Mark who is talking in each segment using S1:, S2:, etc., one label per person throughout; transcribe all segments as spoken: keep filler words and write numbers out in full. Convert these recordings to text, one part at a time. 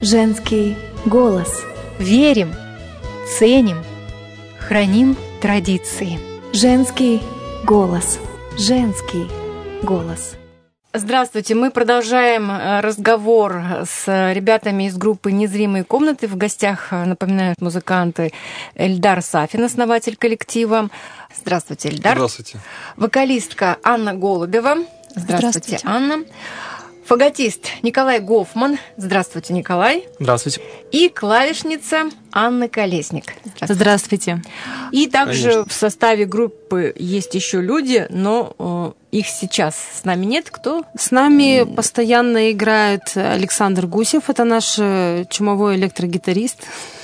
S1: Женский голос.
S2: Верим, ценим, храним традиции.
S1: Женский голос. Женский голос.
S2: Здравствуйте, мы продолжаем разговор с ребятами из группы «Незримые комнаты». В гостях, напоминают, музыканты Эльдар Сафин, основатель коллектива. Здравствуйте, Эльдар.
S3: Здравствуйте.
S2: Вокалистка Анна Голубева. Здравствуйте,
S1: Здравствуйте.
S2: Анна. Фаготист Николай Гофман. Здравствуйте, Николай.
S3: Здравствуйте.
S2: И клавишница Анна Колесник. Здравствуйте.
S4: Здравствуйте.
S2: И также
S3: Конечно.
S2: в составе группы есть еще люди, но э, их сейчас с нами нет. Кто?
S4: С нами постоянно играет Александр Гусев. Это наш э, чумовой электрогитарист.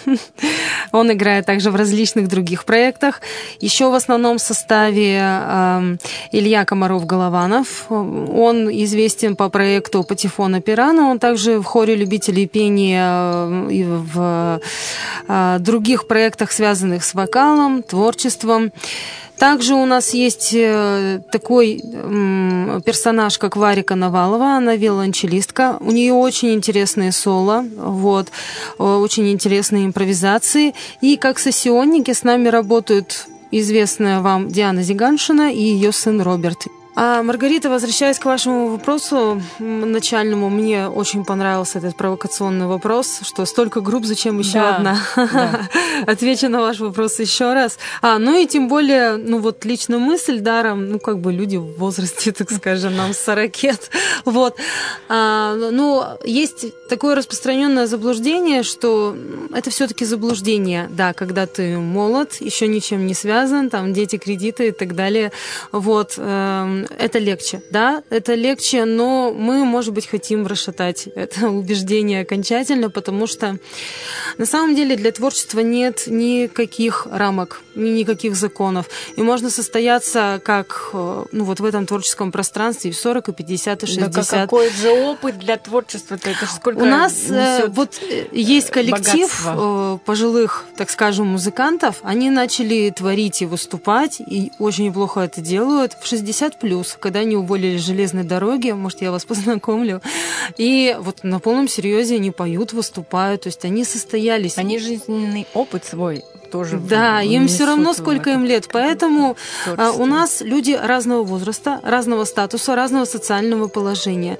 S4: Он играет также в различных других проектах. Еще в основном составе э, Илья Комаров-Голованов. Он известен по проекту «Патефона Пирана». Он также в хоре любителей пения и в э, других проектах, связанных с вокалом, творчеством. Также у нас есть такой персонаж, как Варя Коновалова, она виолончелистка. У нее очень интересные соло, вот, очень интересные импровизации. И как сессионники с нами работают известная вам Диана Зиганшина и ее сын Роберт. А, Маргарита, возвращаясь к вашему вопросу начальному, мне очень понравился этот провокационный вопрос, что столько групп, зачем еще
S2: Да,
S4: одна?
S2: да.
S4: Отвечу на ваш вопрос еще раз. А, ну и тем более, ну вот лично мысль даром, ну как бы люди в возрасте, так скажем, нам сорокет. Вот. А, ну, есть такое распространенное заблуждение, что это все-таки заблуждение, да, когда ты молод, еще ничем не связан, там дети, кредиты и так далее. Вот. Это легче, да, это легче, но мы, может быть, хотим расшатать это убеждение окончательно, потому что на самом деле для творчества нет никаких рамок, никаких законов. И можно состояться как, ну, вот в этом творческом пространстве и в сорок, и пятьдесят, и шестьдесят.
S2: Да какой же опыт для творчества-то? Это ж сколько
S4: У нас
S2: несёт
S4: вот есть коллектив
S2: богатства.
S4: Пожилых, так скажем, музыкантов. Они начали творить и выступать, и очень неплохо это делают в шестьдесят плюс, когда они уволились с железной дороги, может, я вас познакомлю. И вот на полном серьезе они поют, выступают, то есть они состоялись.
S2: Они жизненный опыт свой тоже.
S4: Да, им все равно,
S2: в
S4: сколько
S2: это
S4: им лет. Поэтому
S2: творчество.
S4: у нас люди разного возраста, разного статуса, разного социального положения.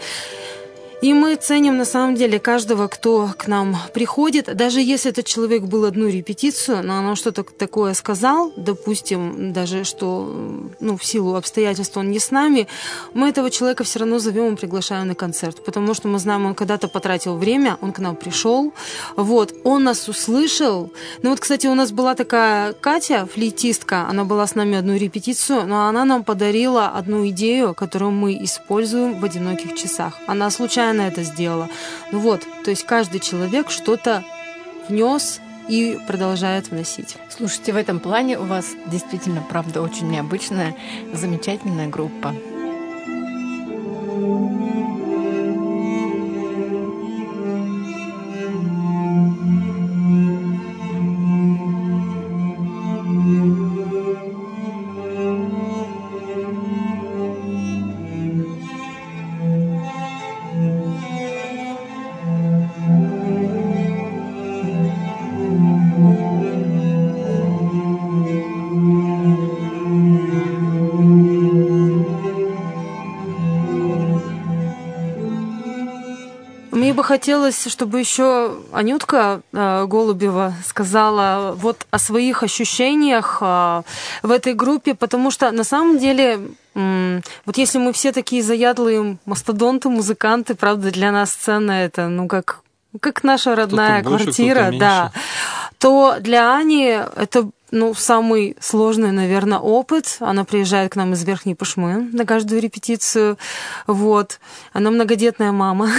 S4: И мы ценим, на самом деле, каждого, кто к нам приходит. Даже если этот человек был одну репетицию, но он что-то такое сказал, допустим, даже что, ну, в силу обстоятельств он не с нами, мы этого человека все равно зовем и приглашаем на концерт. Потому что мы знаем, он когда-то потратил время, он к нам пришел, вот, он нас услышал. Ну вот, кстати, у нас была такая Катя, флейтистка, она была с нами одну репетицию, но она нам подарила одну идею, которую мы используем в «Одиноких часах». Она случайно это сделала. Ну вот, то есть каждый человек что-то внес и продолжает вносить.
S2: Слушайте, в этом плане у вас действительно, правда, очень необычная, замечательная группа.
S4: Мне бы хотелось, чтобы еще Анютка э, Голубева сказала вот о своих ощущениях э, в этой группе, потому что на самом деле, м- вот если мы все такие заядлые мастодонты, музыканты, правда, для нас сцена это, ну, как, как наша родная
S3: Кто-то больше,
S4: квартира,
S3: кто-то
S4: да, то для Ани это, ну, самый сложный, наверное, опыт. Она приезжает к нам из Верхней Пышмы на каждую репетицию. Вот. Она многодетная мама.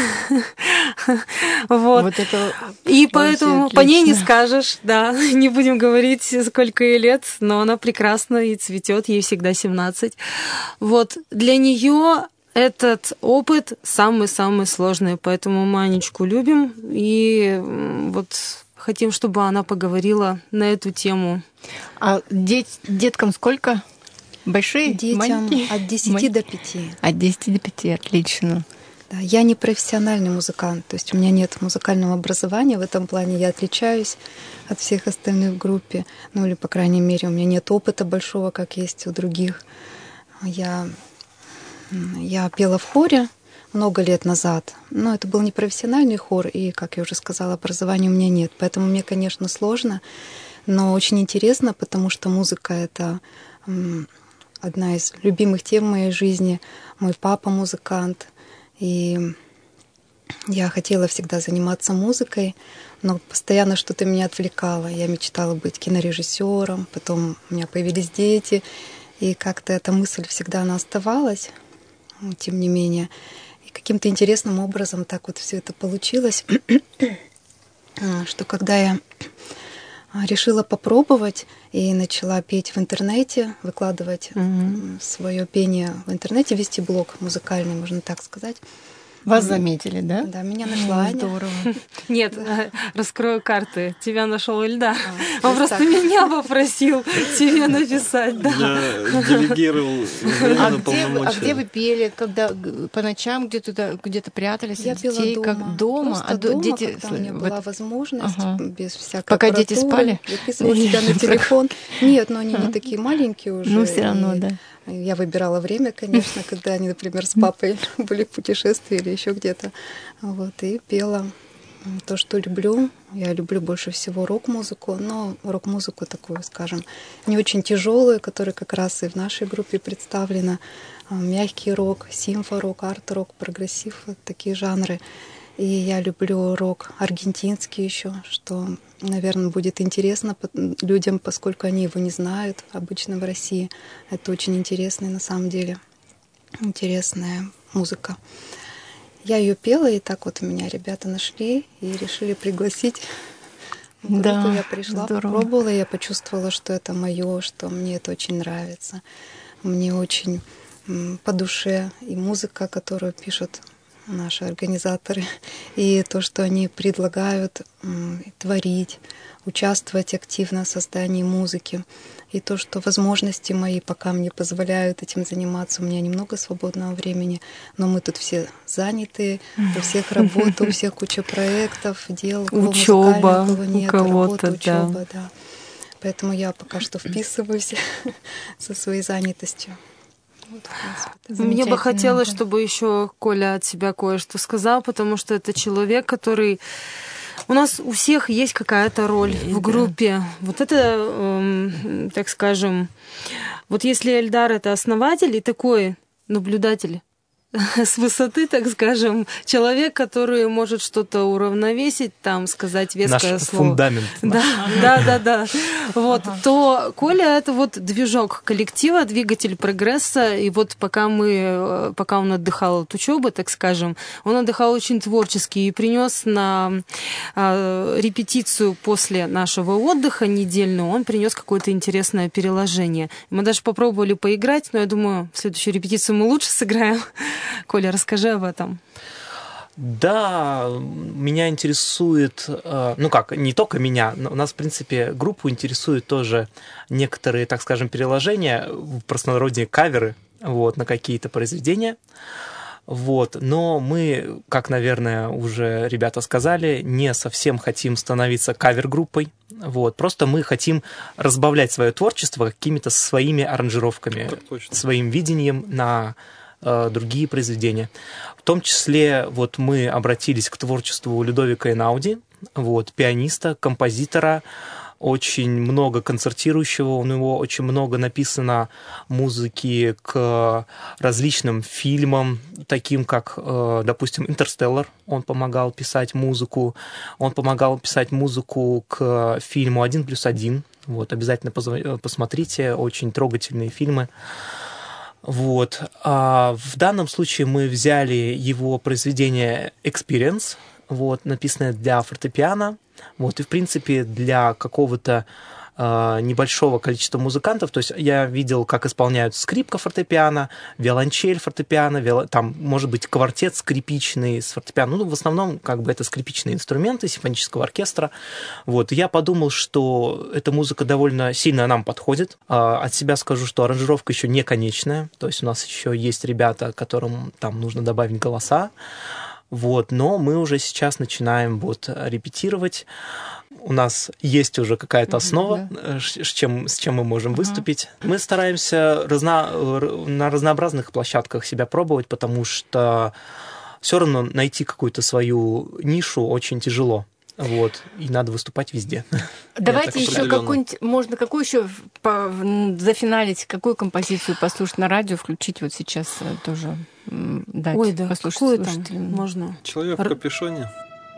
S4: Вот.
S2: Вот это
S4: И поэтому
S2: отлично.
S4: по ней не скажешь, да. Не будем говорить, сколько ей лет, но она прекрасна и цветет, ей всегда семнадцать. Вот. Для нее этот опыт самый-самый сложный, поэтому мы Анечку любим и вот хотим, чтобы она поговорила на эту тему.
S2: А дет- деткам сколько? Большие?
S5: Детям
S2: Маленькие?
S5: от десяти
S2: Маленькие?
S5: до пяти.
S2: От десяти до пяти, отлично.
S3: Да, я не профессиональный музыкант, то есть у меня нет музыкального образования, в этом плане я отличаюсь от всех остальных в группе, ну или, по крайней мере, у меня нет опыта большого, как есть у других. Я, я пела в хоре много лет назад, но это был не профессиональный хор, и, как я уже сказала, образования у меня нет, поэтому мне, конечно, сложно, но очень интересно, потому что музыка — это одна из любимых тем в моей жизни. Мой папа музыкант, и я хотела всегда заниматься музыкой, но постоянно что-то меня отвлекало. Я мечтала быть кинорежиссером, потом у меня появились дети, и как-то эта мысль всегда она оставалась, тем не менее. И каким-то интересным образом так вот все это получилось, что когда я решила попробовать и начала петь в интернете, выкладывать mm-hmm. свое пение в интернете, вести блог музыкальный, можно так сказать.
S2: Вас заметили, да?
S3: Да, меня нашла Аня.
S2: Здорово.
S4: Нет, раскрою карты. Тебя нашел Эльдар. Он просто меня попросил тебе написать, да.
S5: Делегировал полномочия.
S2: А где вы пели, когда по ночам где-то где-то прятались?
S3: Я пела дома.
S2: Как дома?
S3: А дома, когда у меня была возможность, без всякой
S2: Пока дети спали?
S3: Записывала себя на телефон. Нет, но они не такие маленькие уже.
S2: Ну, все равно, да.
S3: Я выбирала время, конечно, когда они, например, с папой были в путешествии или еще где-то. Вот, и пела то, что люблю. Я люблю больше всего рок-музыку, но рок-музыку такую, скажем, не очень тяжелую, которая как раз и в нашей группе представлена. Мягкий рок, симфо-рок, арт-рок, прогрессив, вот такие жанры. И я люблю рок аргентинский еще, что, наверное, будет интересно людям, поскольку они его не знают обычно в России. Это очень интересная, на самом деле, интересная музыка. Я ее пела, и так вот меня ребята нашли и решили пригласить в группу. Да, я пришла, здорово. Попробовала, и я почувствовала, что это мое, что мне это очень нравится. Мне очень по душе и музыка, которую пишут наши организаторы, и то, что они предлагают творить, участвовать активно в создании музыки, и то, что возможности мои пока мне позволяют этим заниматься. У меня немного свободного времени, но мы тут все заняты, у всех работа, у всех куча проектов, дел,
S4: учеба,
S3: у кого нет,
S4: у кого-то,
S3: работа, учеба,
S4: да.
S3: да. Поэтому я пока что вписываюсь со своей занятостью. Вот, принципе,
S4: мне бы хотелось, чтобы еще Коля от себя кое-что сказал, потому что это человек, который... У нас у всех есть какая-то роль и в группе. Да. Вот это, эм, так скажем... Вот если Эльдар — это основатель и такой наблюдатель с высоты, так скажем, человек, который может что-то уравновесить, там, сказать веское
S5: Наш
S4: слово.
S5: Фундамент.
S4: Да, да, да, да. Вот, ага. То Коля — это вот движок коллектива, двигатель прогресса, и вот пока мы, пока он отдыхал от учебы, так скажем, он отдыхал очень творчески и принес на а, репетицию после нашего отдыха недельную, он принес какое-то интересное переложение. Мы даже попробовали поиграть, но я думаю, в следующую репетицию мы лучше сыграем. Коля, расскажи об этом.
S5: Да, меня интересует, ну как, не только меня, но у нас, в принципе, группу интересуют тоже некоторые, так скажем, переложения, в простонародье каверы, вот, на какие-то произведения. Вот. Но мы, как, наверное, уже ребята сказали, не совсем хотим становиться кавер-группой. Вот. Просто мы хотим разбавлять свое творчество какими-то своими аранжировками, своим видением на другие произведения. В том числе вот мы обратились к творчеству Людовика Эйнауди, вот, пианиста, композитора, очень много концертирующего, у него очень много написано музыки к различным фильмам, таким как, допустим, «Интерстеллар», он помогал писать музыку, он помогал писать музыку к фильму «Один плюс один», вот, обязательно посмотрите, очень трогательные фильмы. Вот. А в данном случае мы взяли его произведение «Experience», вот, написанное для фортепиано, вот, и, в принципе, для какого-то небольшого количества музыкантов. То есть я видел, как исполняют скрипка фортепиано, виолончель фортепиано, виол... там, может быть, квартет скрипичный с фортепиано. Ну, в основном, как бы это скрипичные инструменты симфонического оркестра. Вот. Я подумал, что эта музыка довольно сильно нам подходит. От себя скажу, что аранжировка еще не конечная. То есть у нас еще есть ребята, которым там нужно добавить голоса. Вот. Но мы уже сейчас начинаем вот репетировать. У нас есть уже какая-то основа, да. с, чем, с чем мы можем uh-huh. выступить. Мы стараемся разно, на разнообразных площадках себя пробовать, потому что все равно найти какую-то свою нишу очень тяжело. Вот, и надо выступать везде.
S2: Давайте еще какую-нибудь, можно какую еще по, зафиналить, какую композицию послушать на радио, включить вот сейчас тоже дать.
S4: Ой, да,
S2: послушать
S4: какую там можно?
S6: Человек в капюшоне.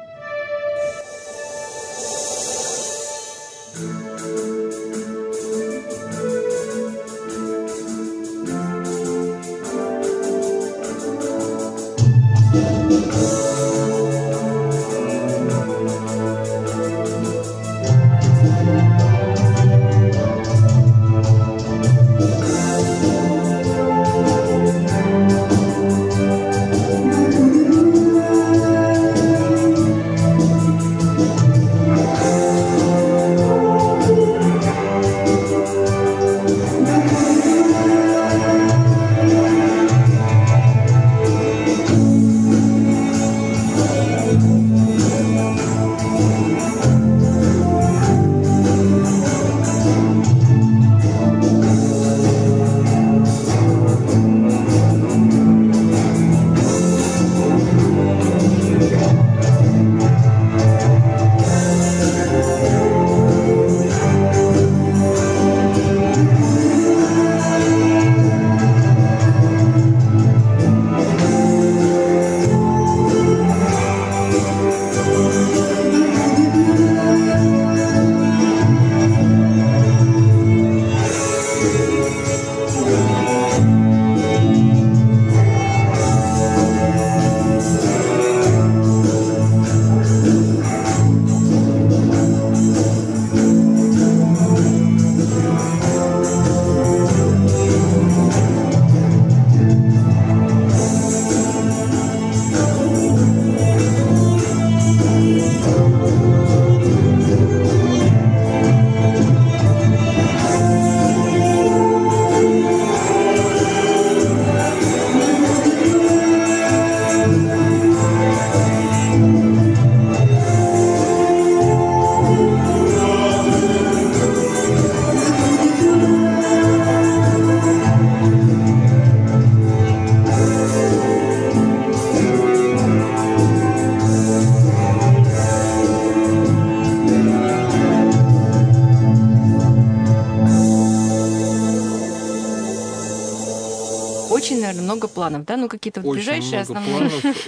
S2: Много планов, да? Ну, какие-то вот ближайшие основные.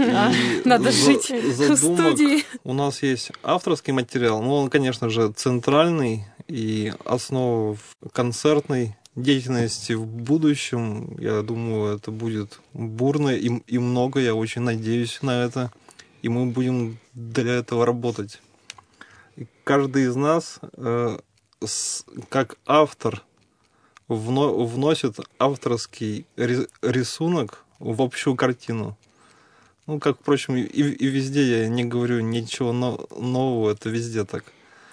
S4: Надо жить в студии.
S6: У нас есть авторский материал, но он, конечно же, центральный и основа концертной деятельности в будущем. Я думаю, это будет бурно и, и много. Я очень надеюсь на это. И мы будем для этого работать. И каждый из нас, э, с, как автор, вно, вносит авторский рисунок в общую картину. Ну, как, впрочем, и, и везде я не говорю ничего нового, это везде так.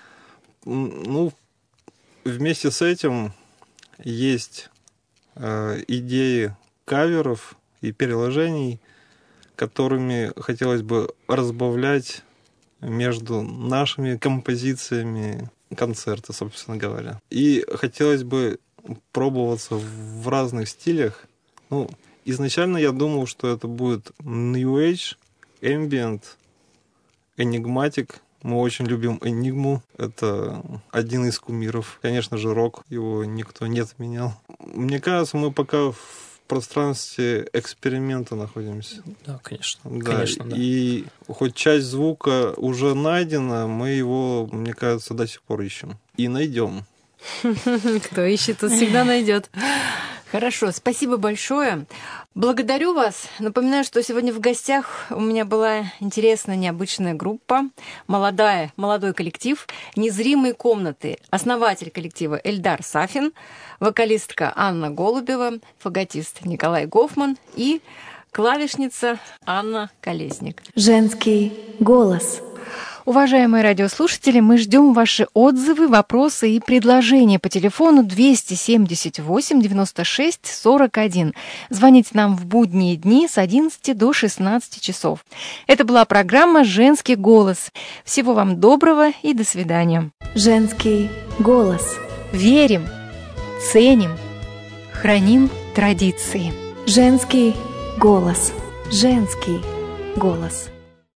S6: Ну, вместе с этим есть э, идеи каверов и переложений, которыми хотелось бы разбавлять между нашими композициями концерты, собственно говоря. И хотелось бы пробоваться в разных стилях. Ну, изначально я думал, что это будет New Age, Ambient, Enigmatic. Мы очень любим Энигму. Это один из кумиров. Конечно же, рок. Его никто не отменял. Мне кажется, мы пока в пространстве эксперимента находимся.
S5: Да, конечно.
S6: Да.
S5: конечно да.
S6: И хоть часть звука уже найдена, мы его, мне кажется, до сих пор ищем. И найдем.
S4: Кто ищет, тот всегда найдет.
S2: Хорошо, спасибо большое. Благодарю вас. Напоминаю, что сегодня в гостях у меня была интересная, необычная группа, молодая, молодой коллектив «Незримые комнаты», основатель коллектива Эльдар Сафин, вокалистка Анна Голубева, фаготист Николай Гофман и клавишница Анна Колесник.
S1: Женский голос.
S2: Уважаемые радиослушатели, мы ждем ваши отзывы, вопросы и предложения по телефону двести семьдесят восемь девяносто шесть сорок один. Звоните нам в будние дни с одиннадцати до шестнадцати часов. Это была программа «Женский голос». Всего вам доброго и до свидания.
S1: Женский голос.
S2: Верим, ценим, храним традиции.
S1: Женский голос. Женский голос.